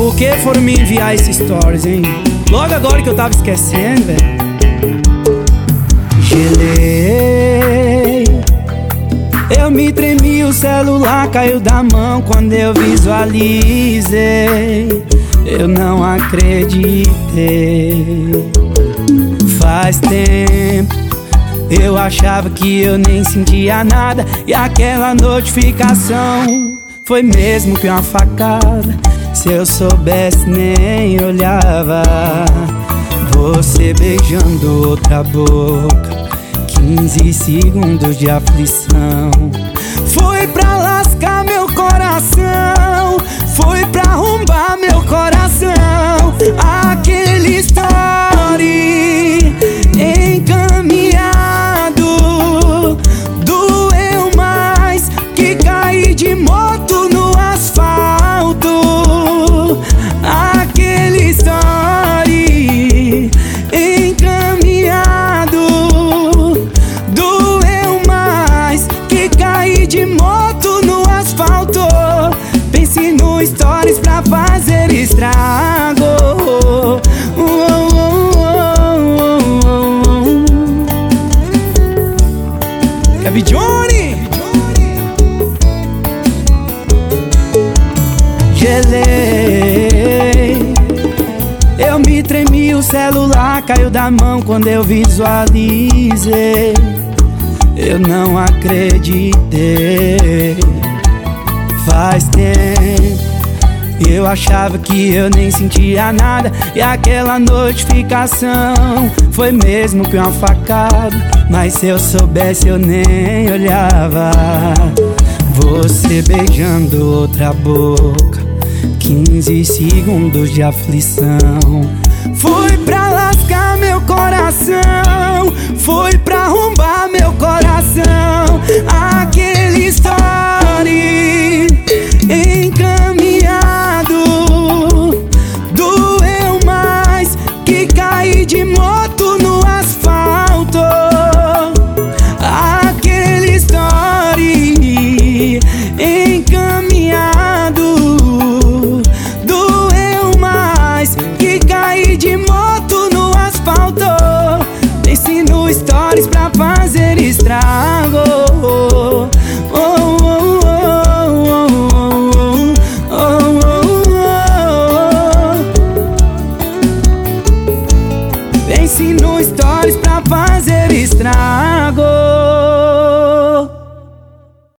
Por que foram me enviar esses stories, hein? Logo agora que eu tava esquecendo, velho. Gelei, eu me tremi, o celular caiu da mão quando eu visualizei. Eu não acreditei. Faz tempo eu achava que eu nem sentia nada, e aquela notificação foi mesmo que uma facada. Se eu soubesse nem olhava. Você beijando outra boca, 15 segundos de aflição. Foi pra lascar meu coração, foi pra arrombar meu coração. Aquele story encaminhado doeu mais que cair de moto no asfalto. Aquele story encaminhado doeu mais que cair de moto no asfalto. Pense no stories pra fazer estrago. Gabi Johnny. Gelei, eu me tremi, o celular caiu da mão quando eu visualizei. Eu não acreditei. Faz tempo eu achava que eu nem sentia nada, e aquela notificação foi mesmo que uma facada. Mas se eu soubesse eu nem olhava. Você beijando outra boca, 15 segundos de aflição. Foi pra lascar meu coração, foi pra arrombar meu coração. Aquele story